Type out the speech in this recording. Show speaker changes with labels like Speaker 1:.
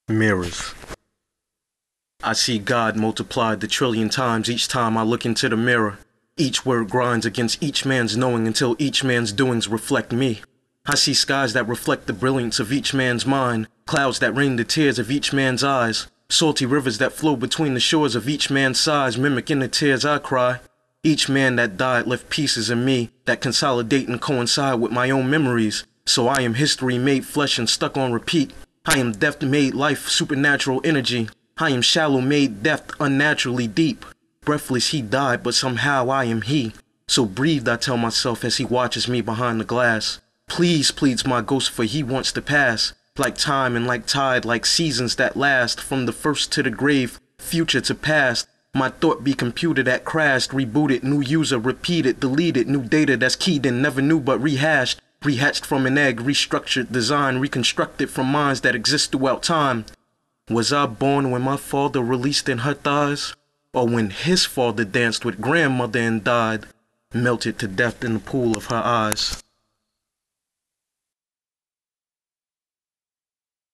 Speaker 1: Mirrors. I see God multiplied the trillion times each time I look into the mirror. Each word grinds against each man's knowing until each man's doings reflect me. I see skies that reflect the brilliance of each man's mind, clouds that rain the tears of each man's eyes, salty rivers that flow between the shores of each man's sighs, mimicking the tears I cry. Each man that died left pieces in me that consolidate and coincide with my own memories. So I am history made flesh and stuck on repeat. I am death made life supernatural energy. I am shallow made depth unnaturally deep. Breathless he died, but somehow I am he. So breathed I tell myself as he watches me behind the glass. Please, pleads my ghost, for he wants to pass. Like time and like tide, like seasons that last. From the first to the grave, future to past. My thought be computed that crashed, rebooted, new user, repeated, deleted, new data that's keyed in, never knew but rehashed. Rehatched from an egg, restructured, designed, reconstructed from minds that exist throughout time. Was I born when my father released in her thighs? Or when his father danced with grandmother and died, melted to death in the pool of her eyes?